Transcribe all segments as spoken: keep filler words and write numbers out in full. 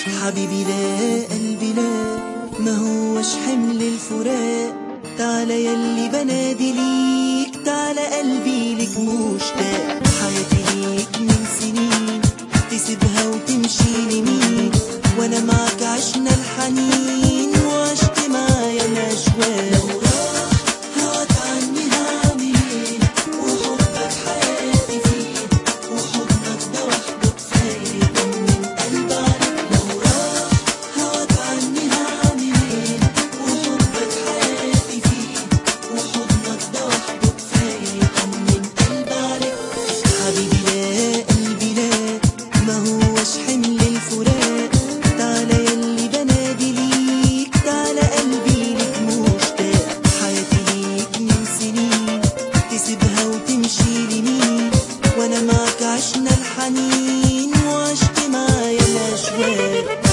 حبيبي لا قلبي لا، ما هوش حمل الفراق. تعالى ياللي بنادي ليك، تعالى قلبي ليك مشتاق. حياتي ليك من سنين، تسيبها وتمشي لمين؟ وانا معاك عشنا الحنين، وعشت معايا الاشواق. لو راح هواك عني هعمل ايه؟ وحبك حياتي فيه، وحضنك ده وحده كفايه. طمن قلبي عليك. لو راح هواك عني هعمل ايه؟ وحبك حياتي فيه، وحضنك ده وحده كفايه. طمن قلبي عليك. حبيبي لا قلبي لا، ما هوش حمل الفراق. تعالى ياللي بنادي ليك، تعالى قلبي ليك مشتاق. حياتي ليك من سنين، تسيبها وتمشي لمين؟ وانا معاك عشنا الحنين، وعشت معايا الاشواق.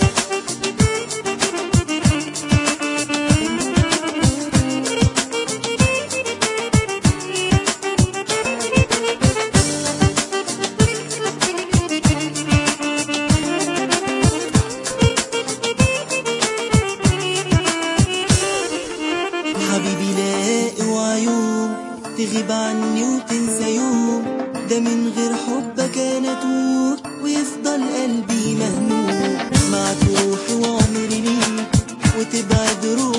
حبيبي لا اوعى يوم تغيب عني وتنسى يوم، ده من غير حبك انا اتوه، ويفضل قلبي مهموم. معاك روحي وعمري ليك، وتبعد روحي